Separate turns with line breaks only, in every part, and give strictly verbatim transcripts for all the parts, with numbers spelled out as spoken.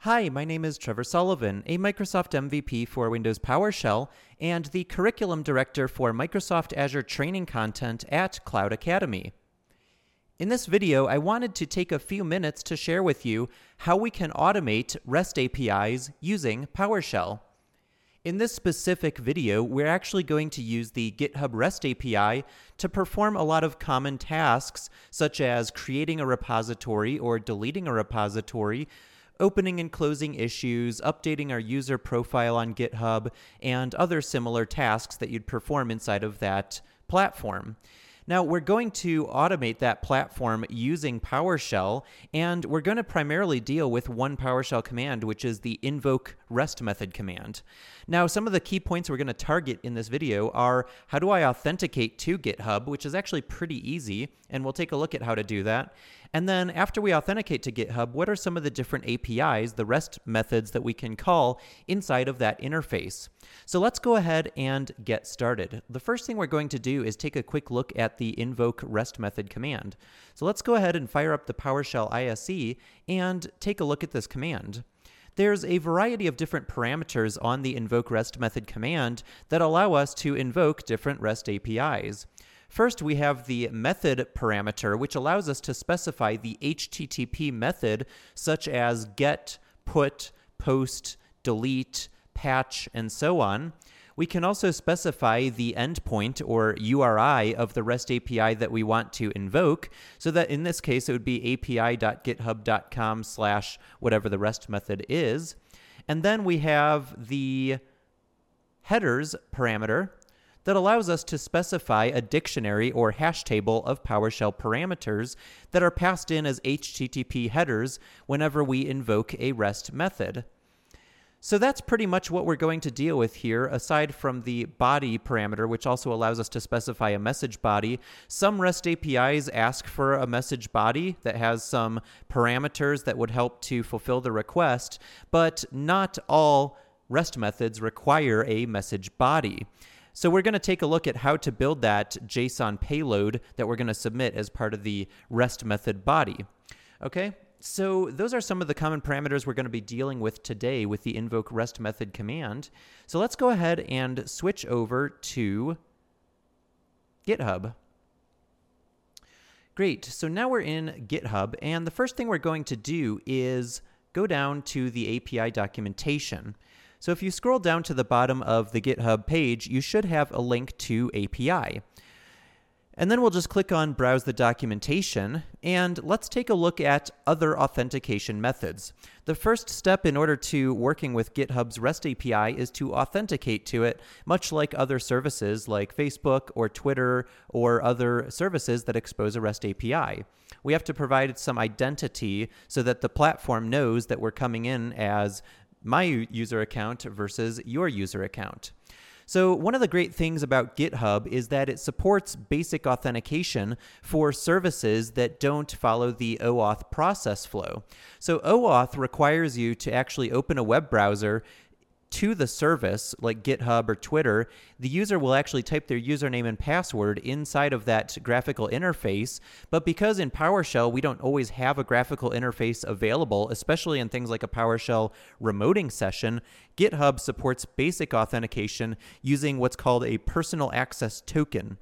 Hi, my name is Trevor Sullivan, a Microsoft M V P for Windows PowerShell and the Curriculum Director for Microsoft Azure training content at Cloud Academy. In this video, I wanted to take a few minutes to share with you how we can automate REST A P Is using PowerShell. In this specific video, we're actually going to use the GitHub REST A P I to perform a lot of common tasks, such as creating a repository or deleting a repository, opening and closing issues, updating our user profile on GitHub, and other similar tasks that you'd perform inside of that platform. Now, we're going to automate that platform using PowerShell, and we're going to primarily deal with one PowerShell command, which is the invoke REST method command. Now, some of the key points we're going to target in this video are how do I authenticate to GitHub, which is actually pretty easy, and we'll take a look at how to do that. And then after we authenticate to GitHub, what are some of the different A P Is, the REST methods that we can call inside of that interface? So let's go ahead and get started. The first thing we're going to do is take a quick look at the invoke REST method command. So let's go ahead and fire up the PowerShell I S E and take a look at this command. There's a variety of different parameters on the invoke REST method command that allow us to invoke different REST A P Is. First, we have the method parameter, which allows us to specify the H T T P method, such as get, put, post, delete, patch, and so on. We can also specify the endpoint or U R I of the REST A P I that we want to invoke, so that in this case it would be api.github.com slash whatever the REST method is. And then we have the headers parameter that allows us to specify a dictionary or hash table of PowerShell parameters that are passed in as H T T P headers whenever we invoke a REST method. So that's pretty much what we're going to deal with here, aside from the body parameter, which also allows us to specify a message body. Some REST A P Is ask for a message body that has some parameters that would help to fulfill the request, but not all REST methods require a message body. So we're going to take a look at how to build that JSON payload that we're going to submit as part of the REST method body. Okay, so those are some of the common parameters we're going to be dealing with today with the invoke REST method command. So let's go ahead and switch over to GitHub. Great, so now we're in GitHub, and the first thing we're going to do is go down to the A P I documentation. So if you scroll down to the bottom of the GitHub page, you should have a link to A P I. And then we'll just click on Browse the Documentation, and let's take a look at other authentication methods. The first step in order to working with GitHub's REST A P I is to authenticate to it, much like other services like Facebook or Twitter or other services that expose a REST A P I. We have to provide some identity so that the platform knows that we're coming in as my user account versus your user account. So one of the great things about GitHub is that it supports basic authentication for services that don't follow the OAuth process flow. So OAuth requires you to actually open a web browser to the service, like GitHub or Twitter. The user will actually type their username and password inside of that graphical interface, but because in PowerShell we don't always have a graphical interface available, especially in things like a PowerShell remoting session, GitHub supports basic authentication using what's called a personal access token.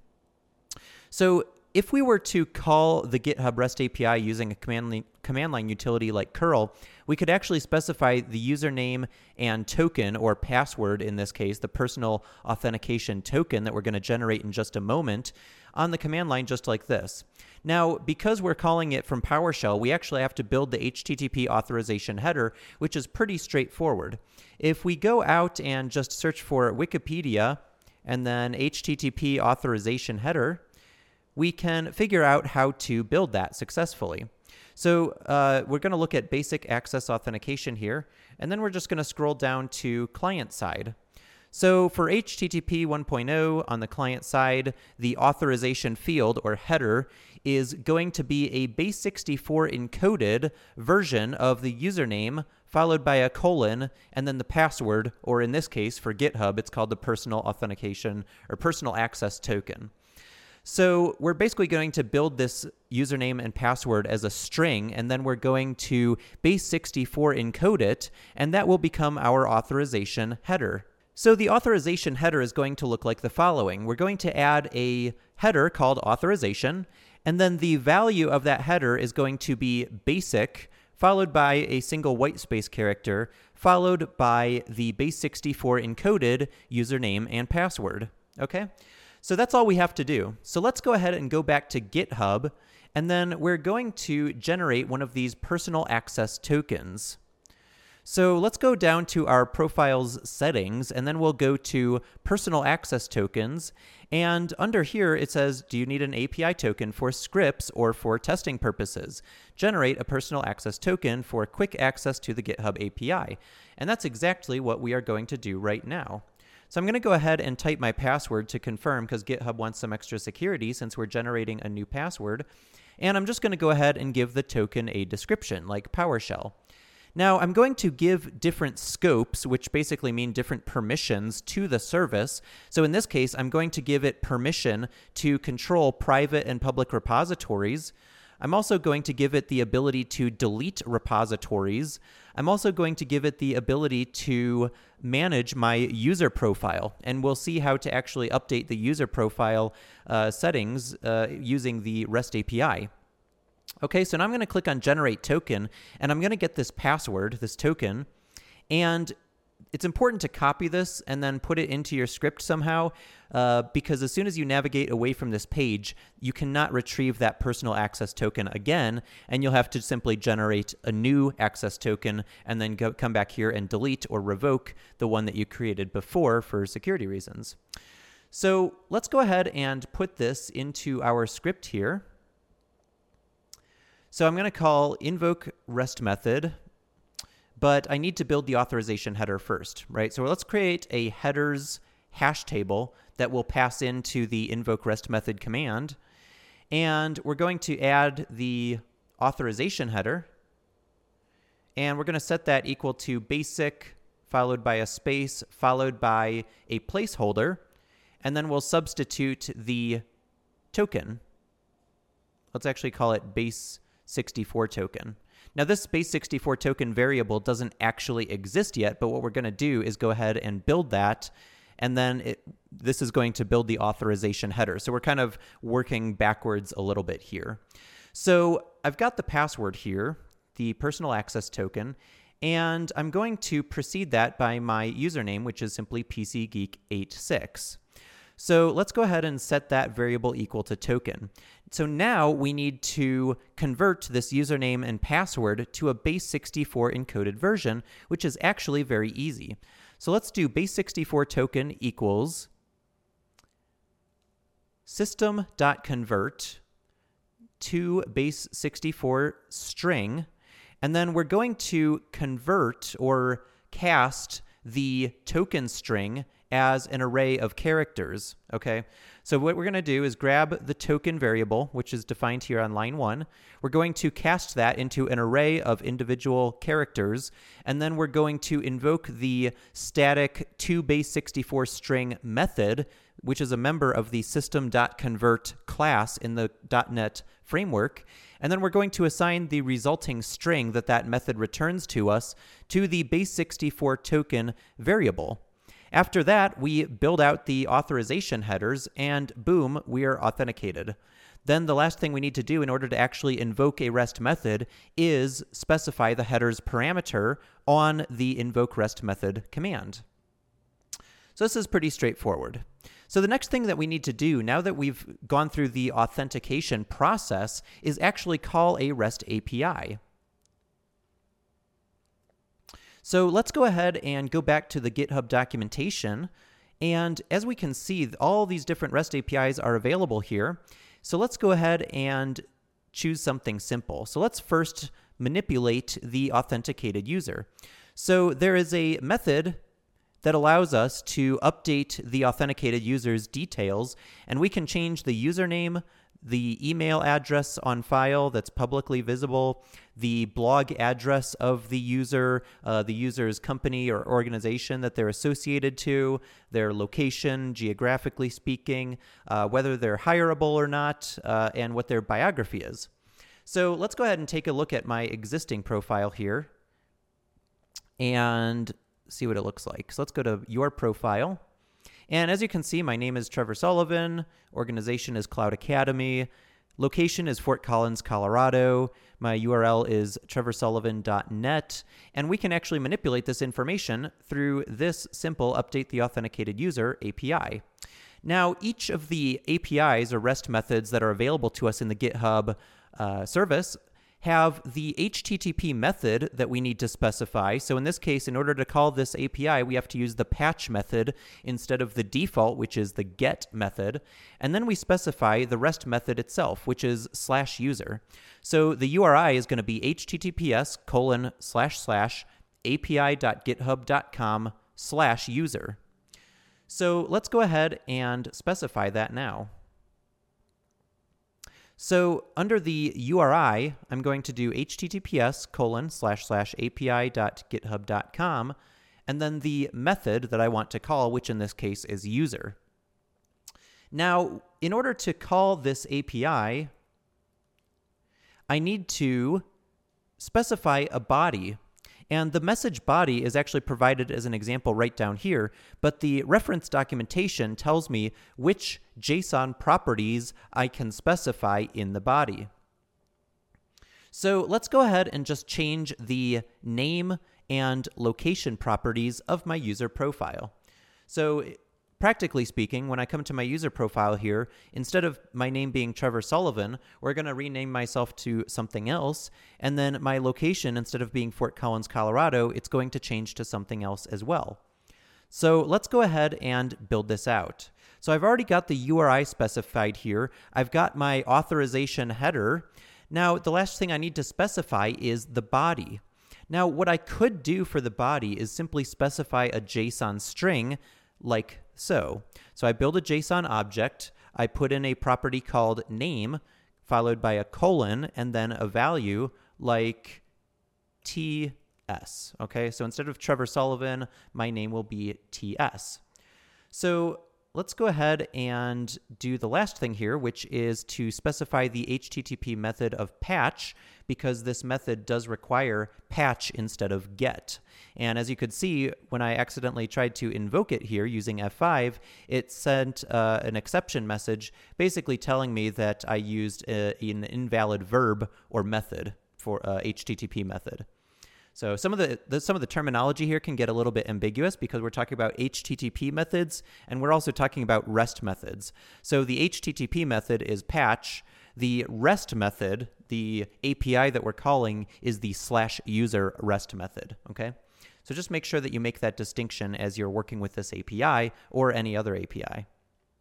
So if we were to call the GitHub REST A P I using a command line, command line utility like curl, we could actually specify the username and token, or password in this case, the personal authentication token that we're going to generate in just a moment, on the command line just like this. Now, because we're calling it from PowerShell, we actually have to build the H T T P authorization header, which is pretty straightforward. If we go out and just search for Wikipedia and then H T T P authorization header, we can figure out how to build that successfully. So uh, we're going to look at basic access authentication here, and then we're just going to scroll down to client side. So for H T T P one point oh on the client side, the authorization field or header is going to be a base sixty-four encoded version of the username followed by a colon and then the password, or in this case for GitHub, it's called the personal authentication or personal access token. So we're basically going to build this username and password as a string, and then we're going to base sixty-four encode it, and that will become our authorization header. So the authorization header is going to look like the following. We're going to add a header called authorization, and then the value of that header is going to be basic, followed by a single white space character, followed by the base sixty-four encoded username and password. Okay? So that's all we have to do. So let's go ahead and go back to GitHub, and then we're going to generate one of these personal access tokens. So let's go down to our profile's settings, and then we'll go to personal access tokens. And under here, it says, do you need an A P I token for scripts or for testing purposes? Generate a personal access token for quick access to the GitHub A P I. And that's exactly what we are going to do right now. So I'm going to go ahead and type my password to confirm, because GitHub wants some extra security since we're generating a new password. And I'm just going to go ahead and give the token a description, like PowerShell. Now, I'm going to give different scopes, which basically mean different permissions, to the service. So in this case, I'm going to give it permission to control private and public repositories. I'm also going to give it the ability to delete repositories. I'm also going to give it the ability to manage my user profile, and we'll see how to actually update the user profile uh, settings uh, using the REST A P I. Okay, so now I'm going to click on Generate Token, and I'm going to get this password, this token, and it's important to copy this and then put it into your script somehow, uh, because as soon as you navigate away from this page, you cannot retrieve that personal access token again, and you'll have to simply generate a new access token and then go, come back here and delete or revoke the one that you created before for security reasons. So let's go ahead and put this into our script here. So I'm going to call invoke REST method, but I need to build the authorization header first, right? So let's create a headers hash table that will pass into the invoke REST method command. And we're going to add the authorization header. And we're going to set that equal to basic, followed by a space, followed by a placeholder. And then we'll substitute the token. Let's actually call it base sixty-four token. Now, this base sixty-four token variable doesn't actually exist yet, but what we're going to do is go ahead and build that, and then it, this is going to build the authorization header. So we're kind of working backwards a little bit here. So I've got the password here, the personal access token, and I'm going to precede that by my username, which is simply P C Geek eighty-six. So let's go ahead and set that variable equal to token. So now we need to convert this username and password to a base sixty-four encoded version, which is actually very easy. So let's do base sixty-four token equals system.convert to base sixty-four string, and then we're going to convert or cast the token string as an array of characters, okay? So what we're going to do is grab the token variable, which is defined here on line one. We're going to cast that into an array of individual characters, and then we're going to invoke the static to base sixty-four string method, which is a member of the system.convert class in the dot net framework. And then we're going to assign the resulting string that that method returns to us to the base sixty-four token variable. After that, we build out the authorization headers, and boom, we are authenticated. Then the last thing we need to do in order to actually invoke a REST method is specify the headers parameter on the invoke REST method command. So this is pretty straightforward. So the next thing that we need to do, now that we've gone through the authentication process, is actually call a REST A P I. So let's go ahead and go back to the GitHub documentation. And as we can see, all these different REST A P Is are available here. So let's go ahead and choose something simple. So let's first manipulate the authenticated user. So there is a method that allows us to update the authenticated user's details, and we can change the username, the email address on file that's publicly visible, the blog address of the user, uh, the user's company or organization that they're associated to, their location, geographically speaking, uh, whether they're hireable or not, uh, and what their biography is. So let's go ahead and take a look at my existing profile here and see what it looks like. So let's go to your profile. And as you can see, my name is Trevor Sullivan, organization is Cloud Academy, location is Fort Collins, Colorado, my U R L is trevor sullivan dot net, and we can actually manipulate this information through this simple Update the Authenticated User A P I. Now, each of the A P Is or REST methods that are available to us in the GitHub uh, service have the H T T P method that we need to specify. So in this case, in order to call this A P I, we have to use the patch method instead of the default, which is the get method. And then we specify the REST method itself, which is slash user. So the U R I is going to be https colon slash slash api.github.com slash user. So let's go ahead and specify that now. So under the U R I, I'm going to do https colon slash slash api.github.com, and then the method that I want to call, which in this case is user. Now, in order to call this A P I, I need to specify a body. And the message body is actually provided as an example right down here, but the reference documentation tells me which JSON properties I can specify in the body. So let's go ahead and just change the name and location properties of my user profile. So practically speaking, when I come to my user profile here, instead of my name being Trevor Sullivan, we're going to rename myself to something else. And then my location, instead of being Fort Collins, Colorado, it's going to change to something else as well. So let's go ahead and build this out. So I've already got the U R I specified here. I've got my authorization header. Now, the last thing I need to specify is the body. Now, what I could do for the body is simply specify a JSON string like so. So I build a JSON object, I put in a property called name, followed by a colon, and then a value like T S. Okay, so instead of Trevor Sullivan, my name will be T S. So let's go ahead and do the last thing here, which is to specify the H T T P method of patch, because this method does require patch instead of get. And as you could see, when I accidentally tried to invoke it here using F five, it sent uh, an exception message basically telling me that I used a, an invalid verb or method for uh, H T T P method. So some of the, the some of the terminology here can get a little bit ambiguous because we're talking about H T T P methods and we're also talking about REST methods. So the H T T P method is patch. The REST method, the A P I that we're calling, is the slash user REST method. Okay, so just make sure that you make that distinction as you're working with this A P I or any other A P I.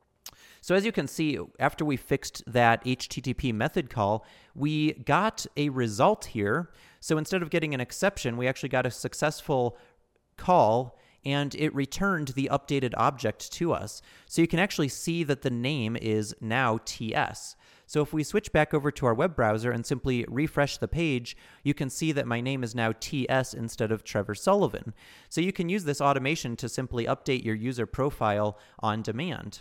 So as you can see, after we fixed that H T T P method call, we got a result here. So instead of getting an exception, we actually got a successful call, and it returned the updated object to us. So you can actually see that the name is now T S. So if we switch back over to our web browser and simply refresh the page, you can see that my name is now T S instead of Trevor Sullivan. So you can use this automation to simply update your user profile on demand.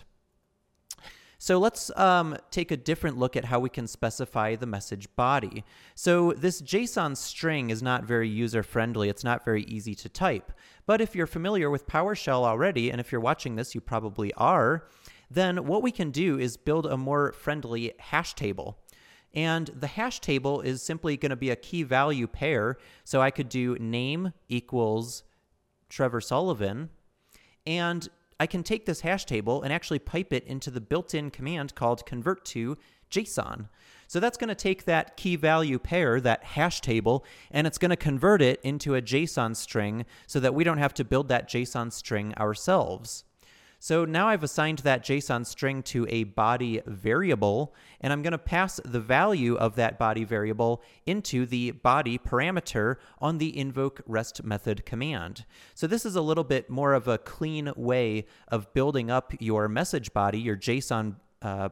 So let's um, take a different look at how we can specify the message body. So this JSON string is not very user-friendly. It's not very easy to type. But if you're familiar with PowerShell already, and if you're watching this, you probably are, then what we can do is build a more friendly hash table. And the hash table is simply going to be a key value pair. So I could do name equals Trevor Sullivan, and I can take this hash table and actually pipe it into the built-in command called convert to JSON. So that's going to take that key value pair, that hash table, and it's going to convert it into a JSON string so that we don't have to build that JSON string ourselves. So now I've assigned that JSON string to a body variable, and I'm going to pass the value of that body variable into the body parameter on the invoke REST method command. So this is a little bit more of a clean way of building up your message body, your JSON uh,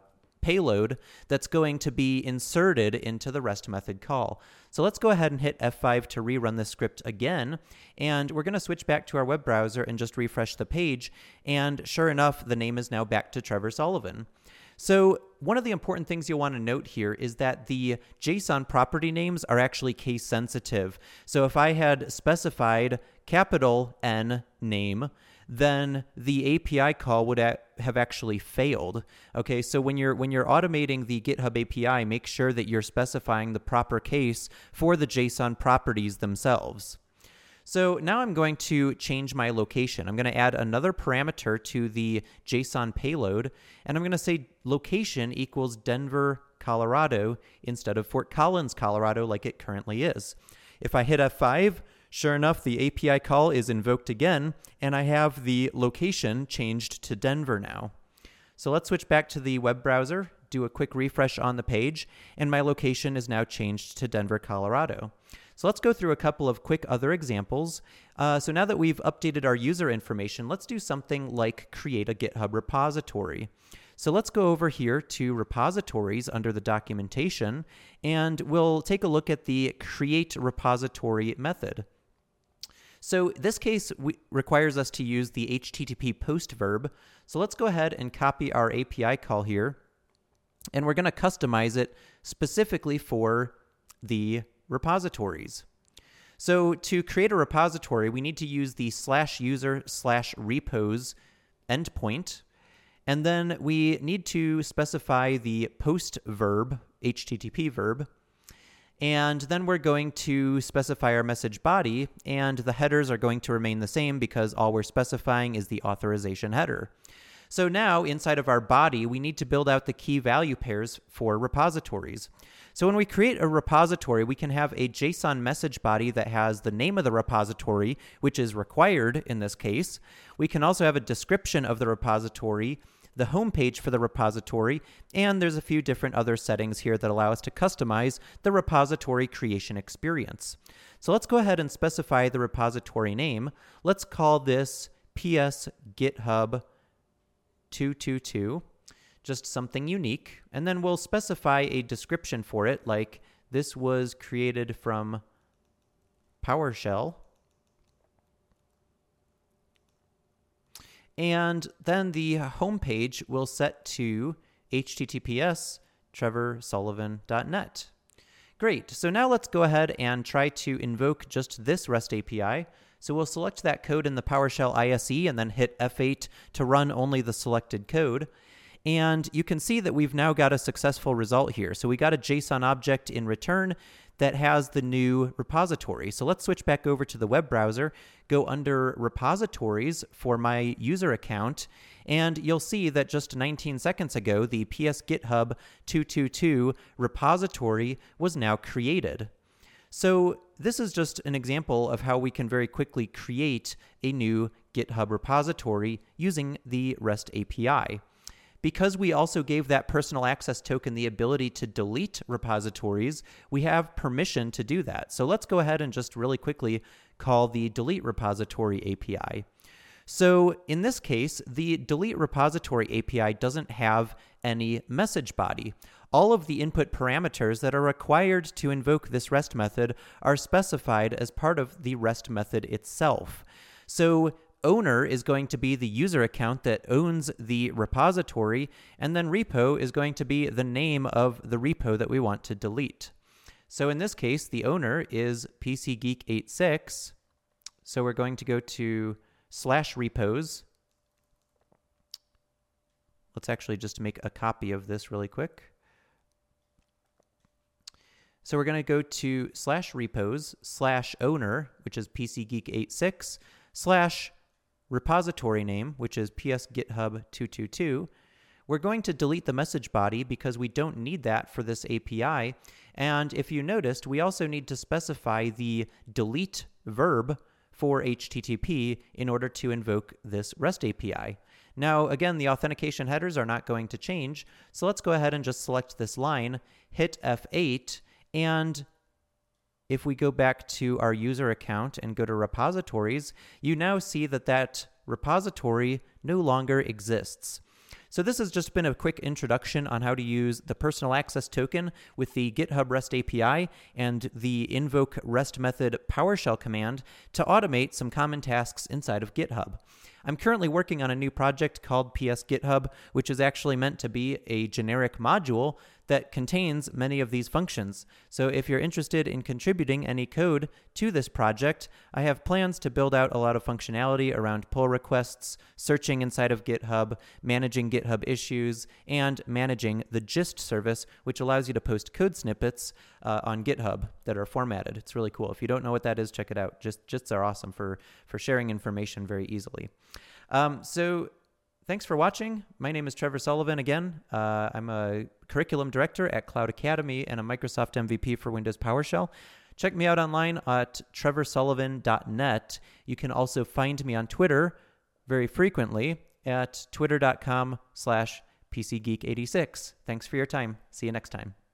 payload that's going to be inserted into the REST method call. So let's go ahead and hit F five to rerun this script again, and we're going to switch back to our web browser and just refresh the page, and sure enough, the name is now back to Trevor Sullivan. So one of the important things you'll want to note here is that the JSON property names are actually case sensitive. So if I had specified capital N name, then the A P I call would a- have actually failed. Okay, so when you're when you're automating the GitHub A P I, make sure that you're specifying the proper case for the JSON properties themselves. So now I'm going to change my location. I'm going to add another parameter to the JSON payload, and I'm going to say location equals Denver, Colorado, instead of Fort Collins, Colorado, like it currently is. If I hit F five, sure enough, the A P I call is invoked again, and I have the location changed to Denver now. So let's switch back to the web browser, do a quick refresh on the page, and my location is now changed to Denver, Colorado. So let's go through a couple of quick other examples. Uh, so now that we've updated our user information, let's do something like create a GitHub repository. So let's go over here to repositories under the documentation, and we'll take a look at the create repository method. So this case we, requires us to use the H T T P post verb. So let's go ahead and copy our A P I call here, and we're going to customize it specifically for the repositories. So to create a repository, we need to use the slash user slash repos endpoint, and then we need to specify the post verb, H T T P verb, and then we're going to specify our message body, and the headers are going to remain the same because all we're specifying is the authorization header. So now inside of our body, we need to build out the key value pairs for repositories. So when we create a repository, we can have a JSON message body that has the name of the repository, which is required in this case. We can also have a description of the repository, the homepage for the repository, and there's a few different other settings here that allow us to customize the repository creation experience. So let's go ahead and specify the repository name. Let's call this P S GitHub two two two, just something unique, and then we'll specify a description for it, like this was created from PowerShell. And then the homepage will set to H T T P S trevor sullivan dot net. Great, so now let's go ahead and try to invoke just this REST A P I. So we'll select that code in the PowerShell I S E and then hit F eight to run only the selected code. And you can see that we've now got a successful result here. So we got a JSON object in return that has the new repository. So let's switch back over to the web browser, go under repositories for my user account, and you'll see that just nineteen seconds ago, the P S GitHub two two two repository was now created. So this is just an example of how we can very quickly create a new GitHub repository using the REST A P I. Because we also gave that personal access token the ability to delete repositories, we have permission to do that. So let's go ahead and just really quickly call the delete repository A P I. So in this case, the delete repository A P I doesn't have any message body. All of the input parameters that are required to invoke this REST method are specified as part of the REST method itself. So owner is going to be the user account that owns the repository, and then repo is going to be the name of the repo that we want to delete. So in this case, the owner is P C Geek eighty-six. So we're going to go to slash repos. Let's actually just make a copy of this really quick. So we're going to go to slash repos slash owner, which is P C Geek eighty-six, slash repository name, which is P S GitHub two two two. We're going to delete the message body because we don't need that for this A P I. And if you noticed, we also need to specify the delete verb for H T T P in order to invoke this REST A P I. Now, again, the authentication headers are not going to change. So let's go ahead and just select this line, hit F eight, and if we go back to our user account and go to repositories, you now see that that repository no longer exists. So this has just been a quick introduction on how to use the personal access token with the GitHub REST A P I and the invoke REST method PowerShell command to automate some common tasks inside of GitHub. I'm currently working on a new project called P S GitHub, which is actually meant to be a generic module that contains many of these functions. So if you're interested in contributing any code to this project, I have plans to build out a lot of functionality around pull requests, searching inside of GitHub, managing GitHub issues, and managing the gist service, which allows you to post code snippets uh, on GitHub that are formatted. It's really cool. If you don't know what that is, check it out. Gist, gists are awesome for, for sharing information very easily. Um, so thanks for watching. My name is Trevor Sullivan again. Uh, I'm a curriculum director at Cloud Academy and a Microsoft M V P for Windows PowerShell. Check me out online at trevor sullivan dot net. You can also find me on Twitter very frequently at twitter dot com slash P C Geek eighty-six. Thanks for your time. See you next time.